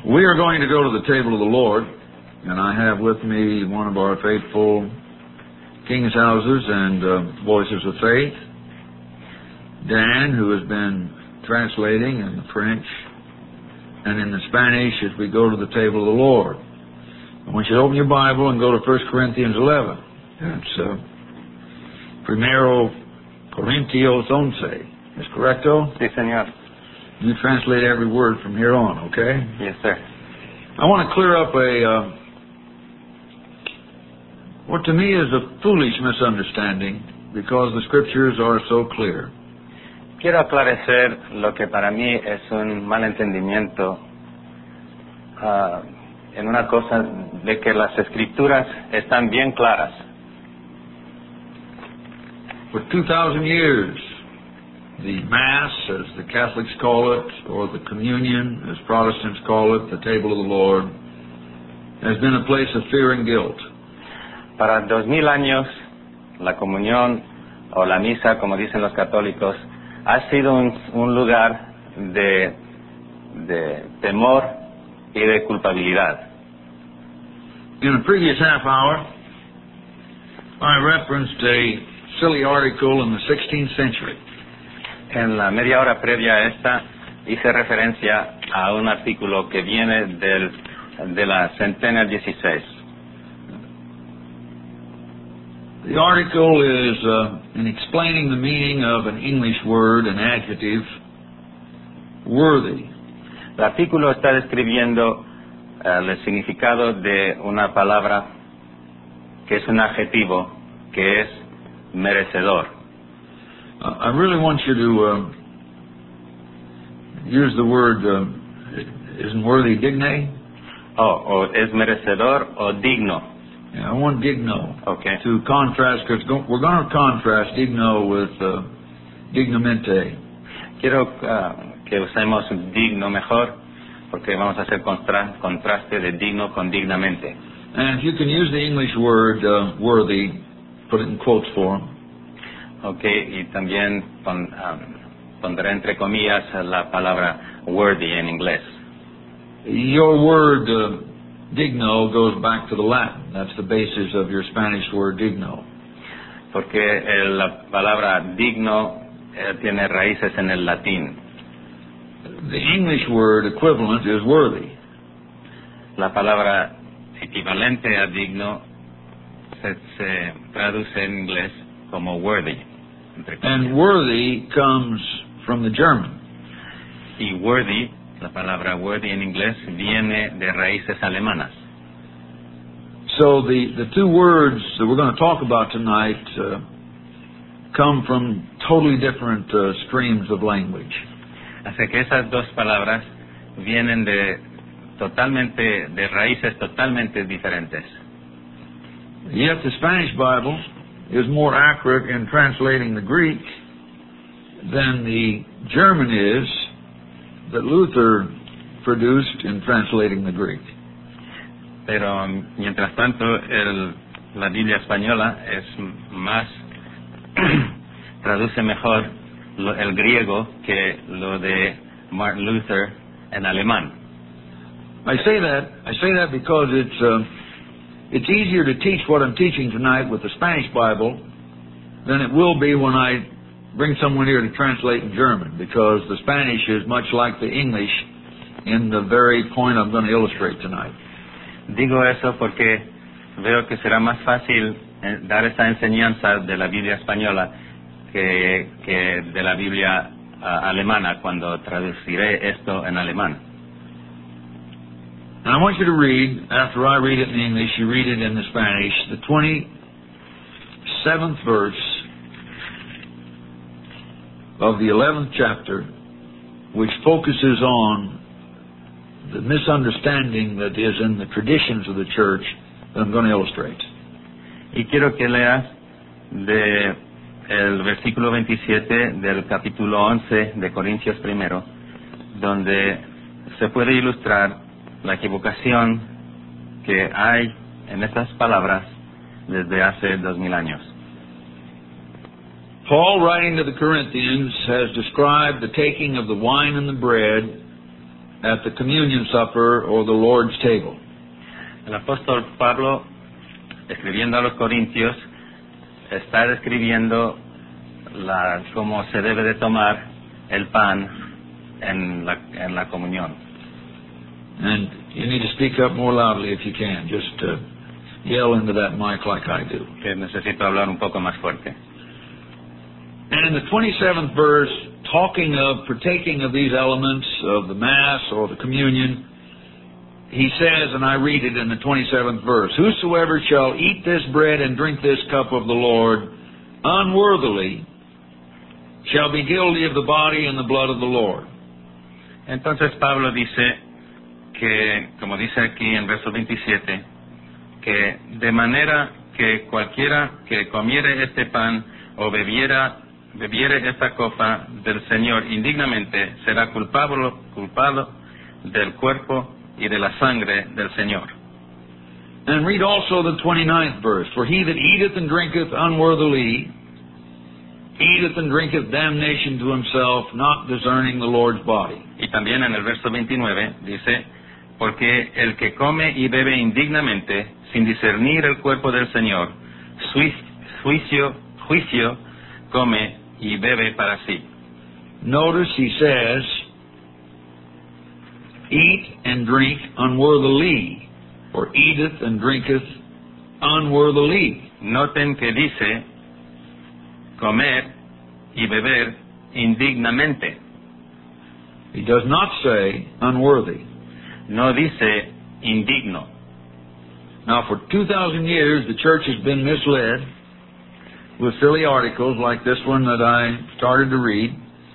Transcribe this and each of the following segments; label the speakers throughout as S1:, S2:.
S1: We are going to go to the table of the Lord, and I have with me one of our faithful King's Houses and Voices of Faith, Dan, who has been translating in the French and in the Spanish as we go to the table of the Lord. I want you to open your Bible and go to 1 Corinthians 11. That's Primero Corintios 11. ¿Es correcto?
S2: Sí, señor.
S1: You translate every word from here on, okay?
S2: Yes, sir.
S1: I want to clear up what to me is a foolish misunderstanding because the Scriptures are so clear.
S2: Quiero aclarecer lo que para mí es un malentendimiento en una cosa de que las Escrituras están bien claras.
S1: For 2,000 years, the Mass, as the Catholics call it, or the Communion, as Protestants call it, the Table of the Lord, has been a place of fear and guilt.
S2: Para 2000 años, la comunión o la misa, como dicen los católicos, ha sido un lugar de temor y de culpabilidad.
S1: In a previous half hour, I referenced a silly article in the 16th century.
S2: En la media hora previa a esta, hice referencia a un artículo que viene de la centena 16.
S1: The article is in explaining the meaning of an English word, an adjective, worthy.
S2: El artículo está describiendo el significado de una palabra que es un adjetivo, que es merecedor.
S1: I really want you to use the word, isn't worthy digne?
S2: O es merecedor o digno.
S1: Yeah, I want digno.
S2: Okay.
S1: To contrast, because we're going to contrast digno with dignamente.
S2: Quiero que usemos digno mejor, porque vamos a hacer contraste de digno con dignamente.
S1: And if you can use the English word worthy, put it in quotes form.
S2: Okay, y también pondré entre comillas la palabra worthy en inglés.
S1: Your word digno goes back to the Latin. That's the basis of your Spanish word digno.
S2: Porque la palabra digno tiene raíces en el latín.
S1: The English word equivalent is worthy.
S2: La palabra equivalente a digno se traduce en inglés como worthy.
S1: And worthy comes from the German.
S2: Y worthy, la palabra worthy en inglés, viene de raíces alemanas.
S1: So the two words that we're going to talk about tonight come from totally different streams of language.
S2: Así que esas dos palabras vienen de raíces totalmente diferentes.
S1: Yet the Spanish Bible is more accurate in translating the Greek than the German is that Luther produced in translating the Greek.
S2: Pero mientras tanto la Biblia española es más traduce mejor el griego que lo de Martin Luther en alemán.
S1: I say that because it's easier to teach what I'm teaching tonight with the Spanish Bible than it will be when I bring someone here to translate in German, because the Spanish is much like the English in the very point I'm going to illustrate tonight.
S2: Digo eso porque veo que será más fácil dar esa enseñanza de la Biblia española que de la Biblia alemana cuando traduciré esto en alemán.
S1: And I want you to read, after I read it in English, you read it in the Spanish, the 27th verse of the 11th chapter, which focuses on the misunderstanding that is in the traditions of the church that I'm going to illustrate.
S2: Y quiero que leas el versículo 27 del capítulo 11 de Corintios I, donde se puede ilustrar la equivocación que hay en estas palabras desde hace 2000 años.
S1: Paul, writing to the Corinthians, has described the taking of the wine and the bread at the communion supper or the Lord's table.
S2: El apóstol Pablo, escribiendo a los Corintios, está describiendo cómo se debe de tomar el pan en la comunión.
S1: And you need to speak up more loudly if you can. Just yell into that mic like I do.
S2: Que necesito hablar un poco más fuerte.
S1: And in the 27th verse, talking of partaking of these elements of the Mass or the communion, he says, and I read it in the 27th verse, "Whosoever shall eat this bread and drink this cup of the Lord unworthily shall be guilty of the body and the blood of the Lord."
S2: Entonces Pablo dice que, como dice aquí en verso 27, que de manera que cualquiera que comiere este pan o bebiere esta copa del Señor indignamente será culpado del cuerpo y de la sangre del Señor.
S1: And read also the 29th verse, "For he that eateth and drinketh unworthily eateth and drinketh damnation to himself, not discerning the Lord's body."
S2: Y también en el verso 29 dice, porque el que come y bebe indignamente, sin discernir el cuerpo del Señor, juicio come y bebe para sí.
S1: Notice he says, "Eat and drink unworthily," or "eateth and drinketh unworthily."
S2: Noten que dice comer y beber indignamente.
S1: He does not say unworthy.
S2: No dice indigno.
S1: Now, for 2,000 years, the church has been misled with silly articles like this one that I started to read.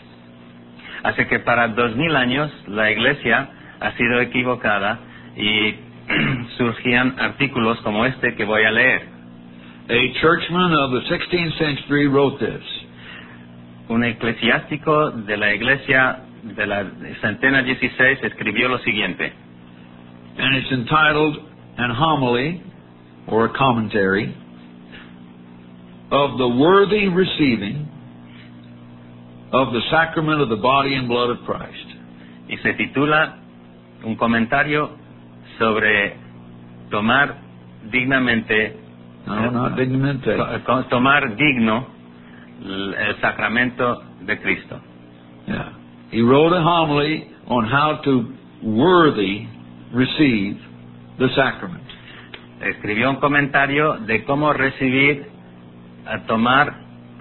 S2: Así que para 2000 años la iglesia ha sido equivocada y surgían artículos como este que voy a leer.
S1: A churchman of the 16th century wrote this.
S2: Un eclesiástico de la iglesia de la centena 16 escribió lo siguiente.
S1: And it's entitled An Homily, or a Commentary, of the worthy receiving of the sacrament of the body and blood of Christ.
S2: Y se titula un comentario sobre tomar dignamente,
S1: No, not dignamente.
S2: tomar digno el sacramento de Cristo.
S1: Yeah. He wrote a homily on how to worthy receive the sacrament.
S2: Escribió un comentario de cómo recibir, tomar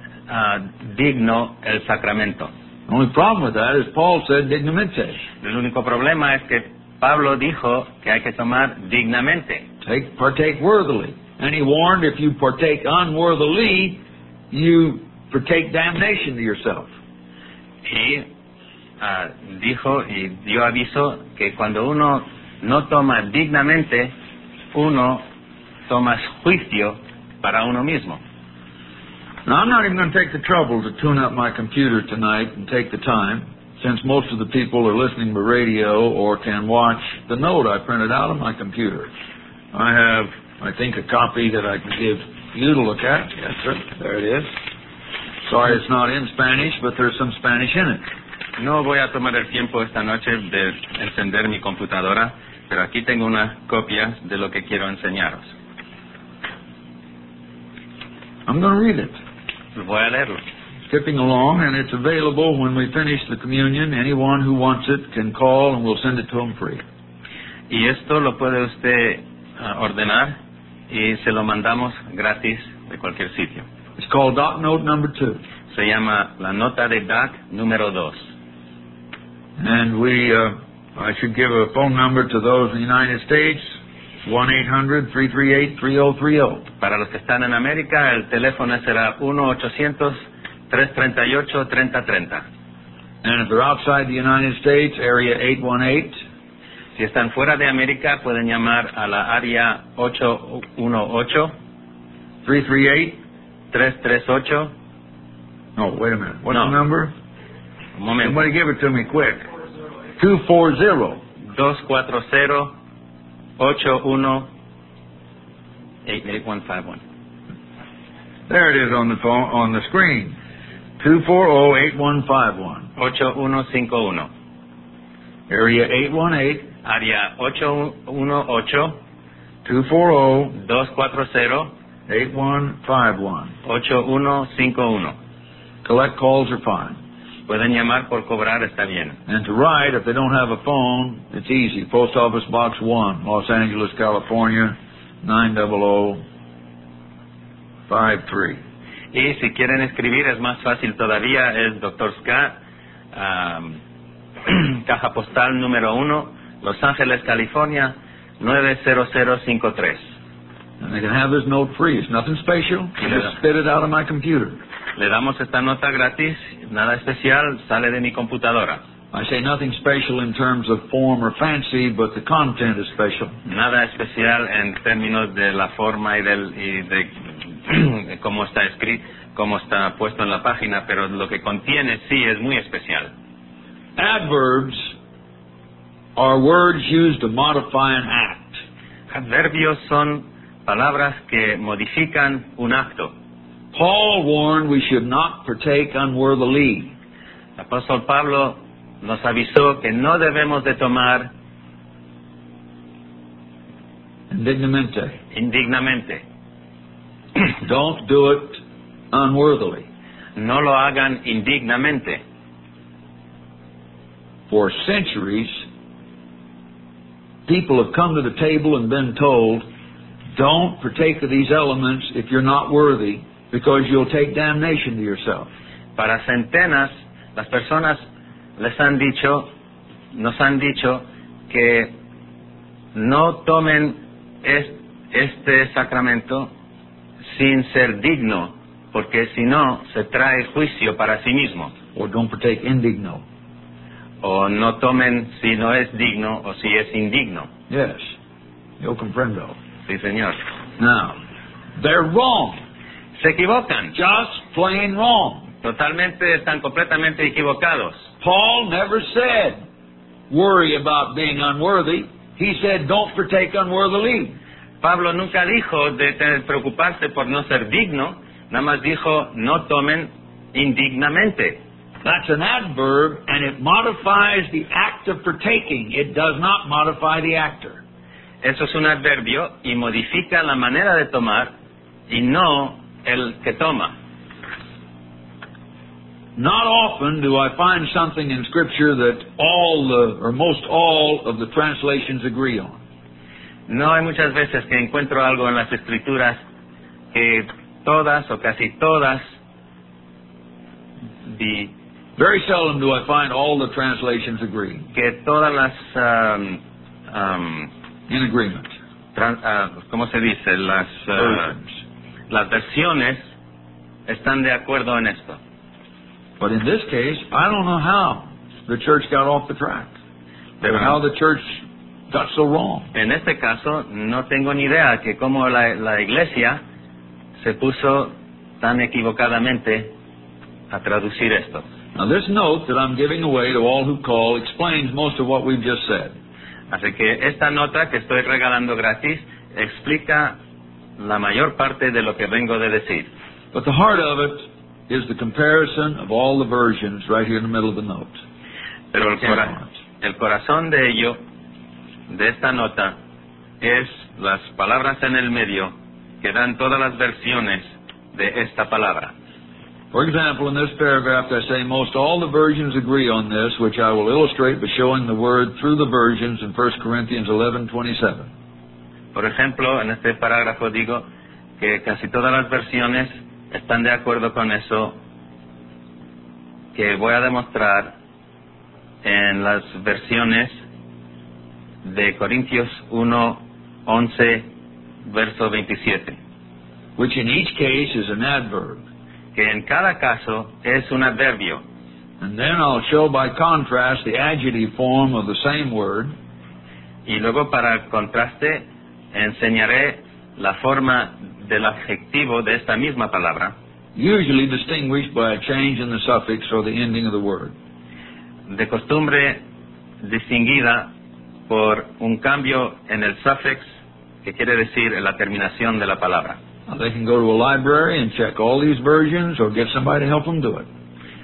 S2: digno el sacramento.
S1: The only problem with that is Paul said dignamente.
S2: El único problema es que Pablo dijo que hay que tomar dignamente.
S1: Partake worthily. And he warned if you partake unworthily, you partake damnation to yourself.
S2: Y dijo y dio aviso que cuando uno no toma dignamente, uno toma juicio para uno mismo.
S1: Now, I'm not even going to take the trouble to tune up my computer tonight and take the time, since most of the people are listening to radio or can watch the note I printed out on my computer. I have, I think, a copy that I can give you to look at. Yes, sir. There it is. Sorry it's not in Spanish, but there's some Spanish in it.
S2: No voy a tomar el tiempo esta noche de encender mi computadora, pero aquí tengo unas copias de lo que quiero enseñaros.
S1: I'm going to read it.
S2: Voy a leerlo.
S1: Skipping along, and it's available when we finish the communion. Anyone who wants it can call, and we'll send it to them free.
S2: Y esto lo puede usted ordenar y se lo mandamos gratis de cualquier sitio.
S1: It's called Doc Note number 2.
S2: Se llama la nota de DAC número 2.
S1: And I should give a phone number to those in the United States, 1-800-338-3030.
S2: Para los que están en América, el teléfono será 1-800-338-3030.
S1: And if they're outside the United States, area 818.
S2: Si están fuera de América, pueden llamar a la área 818-338.
S1: No, wait a minute. What's the number?
S2: Un momento.
S1: Somebody give it to me quick. 240.
S2: 240-8151.
S1: There it is on the phone, on the screen. 240-8151.
S2: 8151.
S1: area 818
S2: área 818
S1: 240
S2: 240
S1: 8151.
S2: 8151.
S1: Collect calls are fine.
S2: Pueden llamar por cobrar, está bien.
S1: And to write, if they don't have a phone, it's easy. Post Office Box 1, Los Angeles, California, 90053.
S2: Y si quieren escribir es más fácil todavía, es Dr. Scott, caja postal número 1, Los Ángeles, California, 90053.
S1: And they can have this note free. It's nothing special. I just spit it out of my computer.
S2: Le damos esta nota gratis, nada especial, sale de mi computadora.
S1: I say nothing special in terms of form or fancy, but the content is special.
S2: Nada especial en términos de la forma y de cómo está escrito, cómo está puesto en la página, pero lo que contiene sí es muy especial.
S1: Adverbs are words used to modify an act.
S2: Adverbios son palabras que modifican un acto.
S1: Paul warned we should not partake unworthily.
S2: El apóstol Pablo nos avisó que no debemos de tomar indignamente.
S1: Don't do it unworthily.
S2: No lo hagan indignamente.
S1: For centuries, people have come to the table and been told, don't partake of these elements if you're not worthy, because you'll take damnation to yourself.
S2: Para centenas, las personas nos han dicho que no tomen este sacramento sin ser digno, porque si no, se trae juicio para sí mismo.
S1: Or don't partake indigno.
S2: O no tomen si no es digno o si es indigno.
S1: Yes. Yo comprendo.
S2: Sí, señor.
S1: Now, they're wrong.
S2: Se equivocan.
S1: Just plain wrong.
S2: Totalmente, están completamente equivocados.
S1: Paul never said, worry about being unworthy. He said, don't partake unworthily.
S2: Pablo nunca dijo de preocuparse por no ser digno, nada más dijo, no tomen indignamente.
S1: That's an adverb, and it modifies the act of partaking. It does not modify the actor.
S2: Eso es un adverbio y modifica la manera de tomar y no el que toma.
S1: Not often do I find something in Scripture that most all of the translations agree on.
S2: No hay muchas veces que encuentro algo en las Escrituras que todas o casi todas
S1: Very seldom do I find all the translations agree.
S2: Que todas las
S1: in agreement.
S2: ¿Cómo se dice? Las versiones están de acuerdo en esto.
S1: But in this case, I don't know how the church got off the track. Or how the church got so wrong.
S2: En este caso, no tengo ni idea que cómo la iglesia se puso tan equivocadamente a traducir esto.
S1: Now this note that I'm giving away to all who call explains most of what we've just said.
S2: Así que esta nota que estoy regalando gratis explica la mayor parte de lo que vengo de decir.
S1: But the heart of it is the comparison of all the versions right here in the middle of the note.
S2: Pero el corazón de ello, de esta nota, es las palabras en el medio que dan todas las versiones de esta palabra.
S1: For example, in this paragraph I say most all the versions agree on this, which I will illustrate by showing the word through the versions in 1 Corinthians 11:27.
S2: Por ejemplo, en este parágrafo digo que casi todas las versiones están de acuerdo con eso, que voy a demostrar en las versiones de Corintios 1:11, verso 27.
S1: Which in each case is an adverb.
S2: Que en cada caso es un adverbio.
S1: And then I'll show by contrast the adjective form of the same word.
S2: Y luego para contraste enseñaré la forma del adjetivo de esta misma palabra.
S1: Usually distinguished by a change in the suffix or the ending of the word.
S2: De costumbre distinguida por un cambio en el suffix, que quiere decir la terminación de la palabra.
S1: Now they can go to a library and check all these versions or get somebody to help them do it.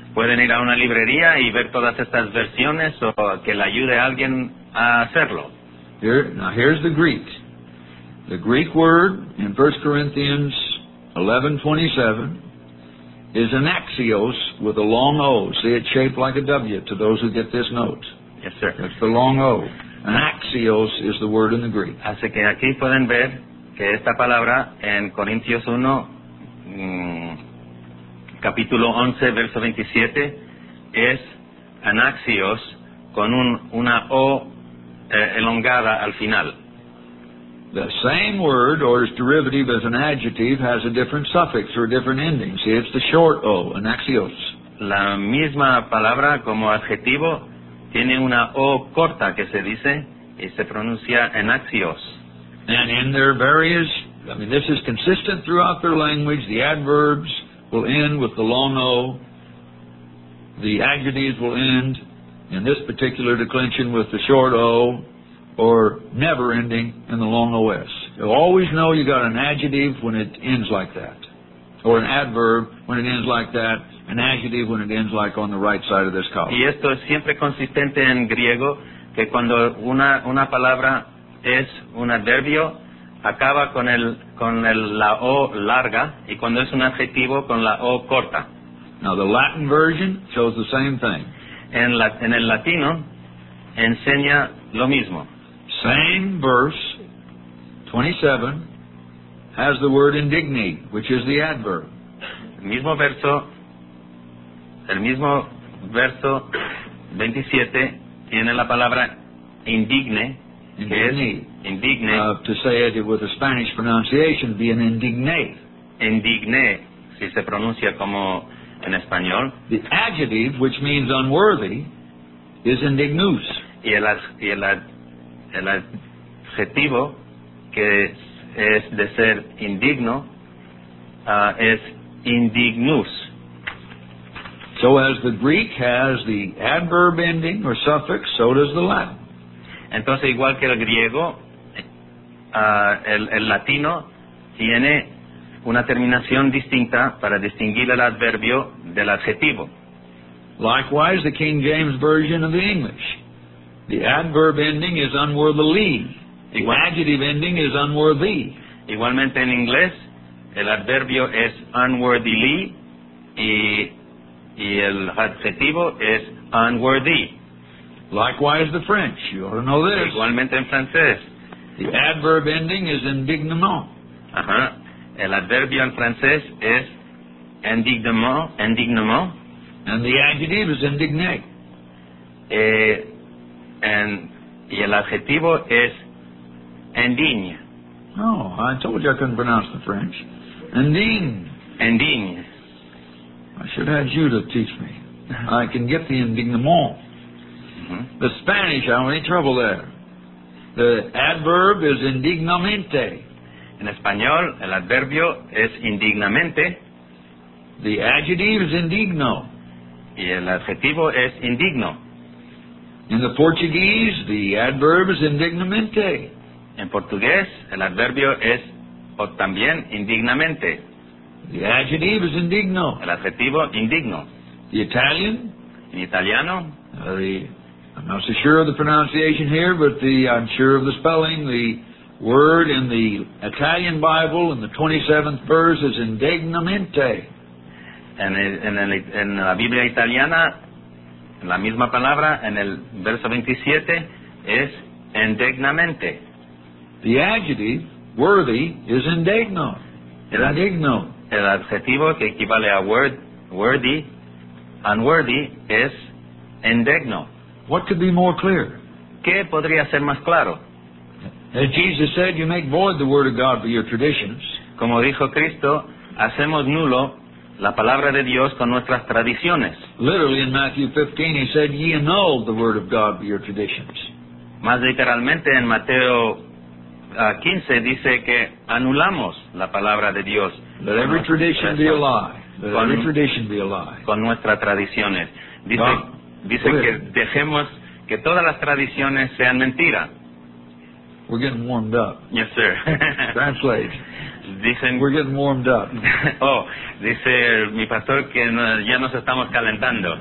S2: Pueden ir a una librería y ver todas estas versiones o que le ayude a alguien a hacerlo.
S1: Now here's the Greek. The Greek word in 1 Corinthians 11:27 is an axios with a long O. See, it's shaped like a W to those who get this note.
S2: Yes, sir.
S1: That's the long O. An axios is the word in the Greek.
S2: Así que aquí pueden ver que esta palabra en Corintios 1, capítulo 11, verso 27, es anaxios con una O elongada al final.
S1: The same word or its derivative as an adjective has a different suffix or a different ending. See, it's the short O, anaxios.
S2: La misma palabra como adjetivo tiene una O corta que se dice y se pronuncia anaxios.
S1: And in their various, this is consistent throughout their language. The adverbs will end with the long O. The adjectives will end, in this particular declension, with the short O, or never ending in the long OS. You always know you got an adjective when it ends like that, or an adverb when it ends like that, an adjective when it ends like on the right side of this column.
S2: Y esto es siempre consistente en griego, que cuando una palabra es un adverbio, acaba con la O larga, y cuando es un adjetivo, con la O corta.
S1: Now the Latin version shows the same thing.
S2: En el latino enseña lo mismo.
S1: Same verse, 27, has the word indigne, which is the adverb.
S2: El mismo verso 27 tiene la palabra indigne, que es indigne.
S1: To say it with a Spanish pronunciation, be an indigne.
S2: Indigne, si se pronuncia como en español.
S1: The adjective, which means unworthy, is indignus.
S2: Y el adjetivo, que es de ser indigno, es indignus.
S1: So as the Greek has the adverb ending or suffix, so does the Latin.
S2: Entonces, igual que el griego, el latino tiene una terminación distinta para distinguir el adverbio del adjetivo.
S1: Likewise, the King James Version of the English. The adverb ending is unworthily. The adjective ending is unworthy.
S2: Igualmente en inglés, el adverbio es unworthily y el adjetivo es unworthy.
S1: Likewise, the French. You ought to know this.
S2: Igualmente en francés.
S1: The adverb ending is indignement.
S2: Ajá. El adverbio en francés es indignement.
S1: And the adjective is indigne.
S2: Y el adjetivo es indigne.
S1: Oh, I told you I couldn't pronounce the French.
S2: Indigne.
S1: I should have had you to teach me. I can get the indignement.
S2: Mm-hmm.
S1: The Spanish, I don't have any trouble there. The adverb is indignamente.
S2: En español, el adverbio es indignamente.
S1: The adjective is indigno.
S2: Y el adjetivo es indigno.
S1: In the Portuguese, the adverb is indignamente.
S2: En portugués, el adverbio es también indignamente.
S1: The adjective is indigno.
S2: El adjetivo indigno.
S1: The Italian,
S2: En italiano,
S1: I'm not so sure of the pronunciation here, but I'm sure of the spelling. The word in the Italian Bible in the 27th verse is indignamente.
S2: En la Biblia italiana, la misma palabra, en el verso 27, es indignamente.
S1: The adjective, worthy, is indigno. Indigno.
S2: El adjetivo que equivale a worthy, unworthy, es indigno.
S1: What could be more clear?
S2: ¿Qué podría ser más claro?
S1: As Jesus said, you make void the word of God by your traditions.
S2: Como dijo Cristo, hacemos nulo la palabra de Dios con nuestras tradiciones.
S1: Literally in Matthew 15, he said, ye annul the word of God by your traditions.
S2: Más literalmente en Mateo 15 dice que anulamos la palabra de Dios.
S1: Let every tradition be a lie. Let every tradition be a lie.
S2: Con nuestras tradiciones. Dice que dejemos que todas las tradiciones sean mentira.
S1: We're getting warmed up.
S2: Yes, sir.
S1: Translate.
S2: Dicen,
S1: We're getting warmed up.
S2: oh, dice mi pastor que ya nos estamos calentando.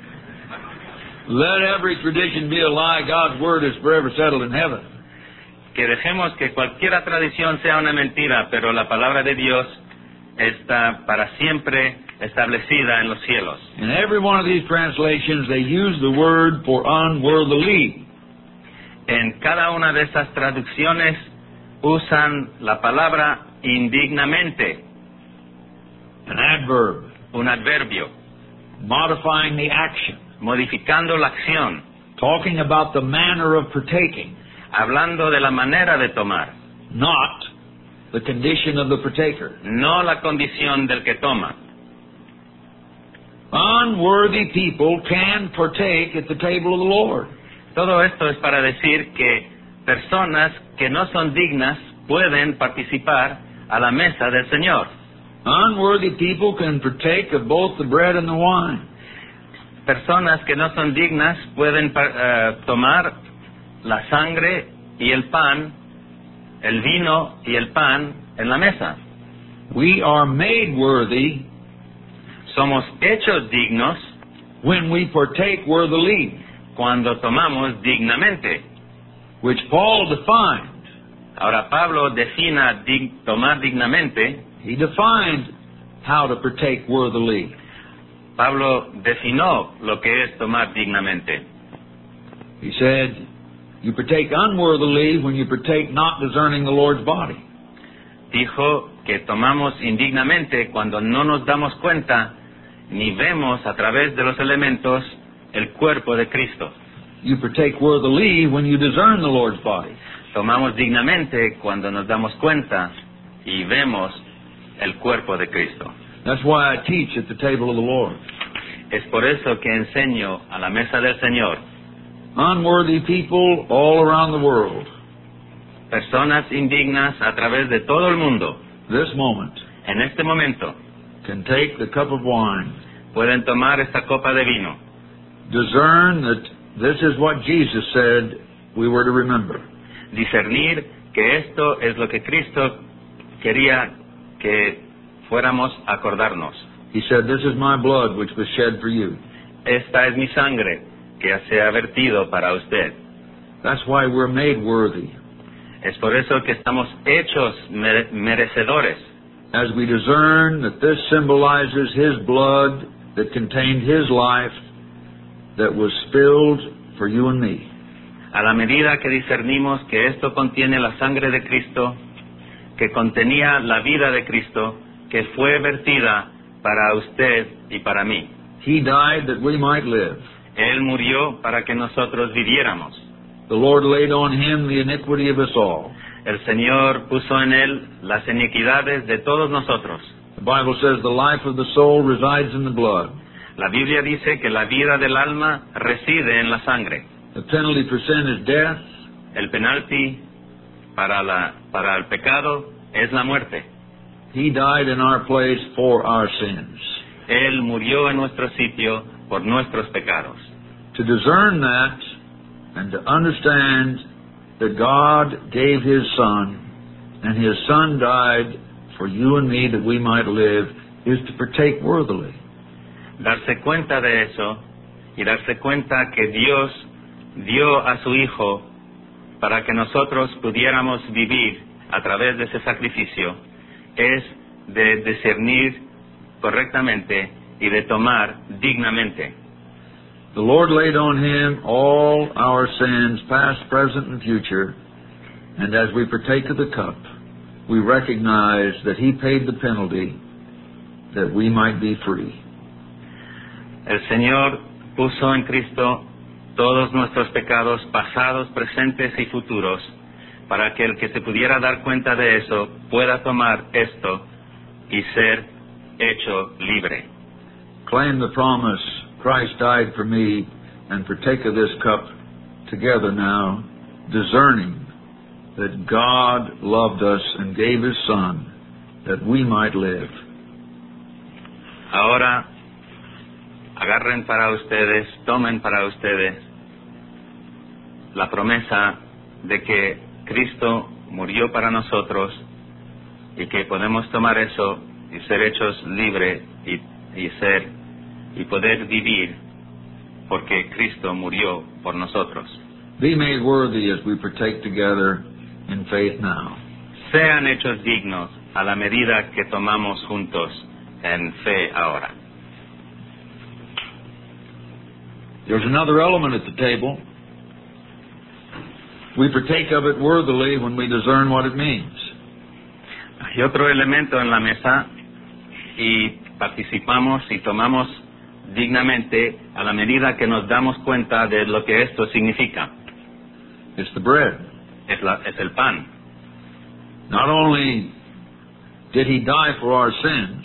S1: Let every tradition be a lie. God's word is forever settled in heaven.
S2: Que dejemos que cualquier tradición sea una mentira, pero la palabra de Dios está para siempre establecida en los cielos.
S1: In every one of these translations, they use the word for unworthily.
S2: En cada una de estas traducciones usan la palabra indignamente,
S1: An adverb,
S2: un adverbio,
S1: modifying the action,
S2: modificando la acción,
S1: talking about the manner of partaking,
S2: hablando de la manera de tomar,
S1: not the condition of the partaker.
S2: no la condición del que toma.
S1: Unworthy people can partake at the table of the Lord.
S2: Todo esto es para decir que personas que no son dignas pueden participar a la mesa del Señor.
S1: Unworthy people can partake of both the bread and the wine.
S2: Personas que no son dignas pueden tomar la sangre y el pan, el vino y el pan en la mesa.
S1: We are made worthy
S2: Somos hechos dignos
S1: when we partake worthily,
S2: cuando tomamos dignamente.
S1: which Paul defined.
S2: Ahora Pablo defina tomar dignamente.
S1: He defined how to partake worthily.
S2: Pablo definió lo que es tomar dignamente.
S1: He said, you partake unworthily when you partake not discerning the Lord's body.
S2: Dijo que tomamos indignamente cuando no nos damos cuenta ni vemos a través de los elementos el cuerpo de Cristo.
S1: You partake worthily when you discern the Lord's body.
S2: Tomamos dignamente cuando nos damos cuenta y vemos el cuerpo de Cristo.
S1: That's why I teach at the table of the Lord.
S2: Es por eso que enseño a la mesa del Señor.
S1: Unworthy people all around the world,
S2: Personas indignas a través de todo el mundo,
S1: this moment,
S2: en este momento,
S1: can take the cup of wine,
S2: pueden tomar esta copa de vino,
S1: discern that this is what Jesus said we were to remember.
S2: discernir que esto es lo que Cristo quería que fuéramos a acordarnos.
S1: He said, this is my blood which was shed for you.
S2: Esta es mi sangre que se ha vertido para usted.
S1: That's why we're made worthy,
S2: Es por eso que estamos hechos merecedores,
S1: as we discern that this symbolizes His blood that contained His life that was spilled for you and me.
S2: a la medida que discernimos que esto contiene la sangre de Cristo, que contenía la vida de Cristo, que fue vertida para usted y para mí.
S1: He died that we might live.
S2: Él murió para que nosotros viviéramos.
S1: The Lord laid on Him the iniquity of us all.
S2: El Señor puso en Él las iniquidades de todos nosotros.
S1: The Bible says the life of the soul resides in the blood.
S2: La Biblia dice que la vida del alma reside en la sangre.
S1: The penalty for sin is death.
S2: El penalti para el pecado es la muerte.
S1: He died in our place for our sins.
S2: Él murió en nuestro sitio por nuestros pecados.
S1: To discern that and to understand that God gave His Son, and His Son died for you and me that we might live, is to partake worthily.
S2: Darse cuenta de eso y darse cuenta que Dios dio a su Hijo para que nosotros pudiéramos vivir a través de ese sacrificio es de discernir correctamente y de tomar dignamente.
S1: The Lord laid on Him all our sins, past, present, and future, and as we partake of the cup, we recognize that He paid the penalty that we might be free.
S2: El Señor puso en Cristo todos nuestros pecados pasados, presentes y futuros, para que el que se pudiera dar cuenta de eso pueda tomar esto y ser hecho libre.
S1: Claim the promise, Christ died for me, and partake of this cup together now, discerning that God loved us and gave His Son that we might live.
S2: Ahora, agarren para ustedes, tomen para ustedes la promesa de que Cristo murió para nosotros y que podemos tomar eso y ser hechos libres y poder vivir porque Cristo murió por nosotros.
S1: Be made worthy as we partake together in faith now.
S2: Sean hechos dignos a la medida que tomamos juntos en fe ahora.
S1: There's another element at the table. We partake of it worthily when we discern what it means.
S2: Hay otro elemento en la mesa y participamos y tomamos dignamente a la medida que nos damos cuenta de lo que esto significa.
S1: It's the bread.
S2: Es el pan.
S1: Not only did he die for our sins,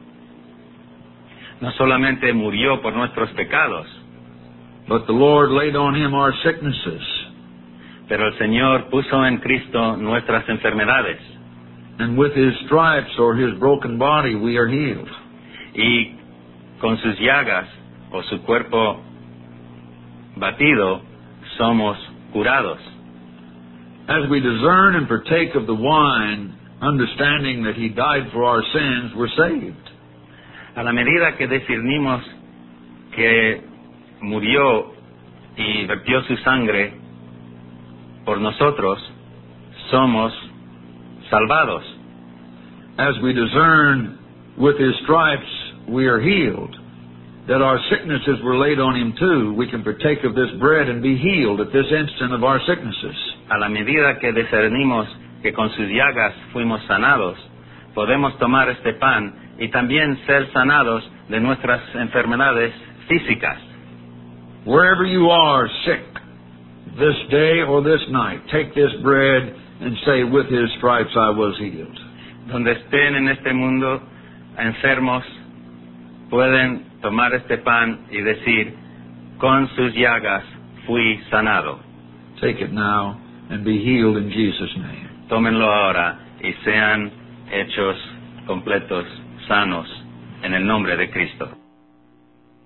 S2: No solamente murió por nuestros pecados,
S1: but the Lord laid on him our sicknesses,
S2: pero el Señor puso en Cristo nuestras enfermedades
S1: and with his stripes or his broken body we are healed.
S2: y con sus llagas o su cuerpo batido somos curados.
S1: As we discern and partake of the wine, understanding that he died for our sins, we're saved.
S2: A la medida que discernimos que murió y vertió su sangre por nosotros, somos salvados.
S1: As we discern with his stripes we are healed, that our sicknesses were laid on him too, we can partake of this bread and be healed at this instant of our sicknesses.
S2: A la medida que discernimos que con sus llagas fuimos sanados, podemos tomar este pan y también ser sanados de nuestras enfermedades físicas.
S1: Wherever you are sick, this day or this night, take this bread and say, with his stripes I was healed.
S2: Donde estén en este mundo enfermos, pueden tomar este pan y decir, con sus llagas fui sanado.
S1: Take it now and be healed in Jesus' name.
S2: Tómenlo ahora y sean hechos completos, sanos, en el nombre de Cristo.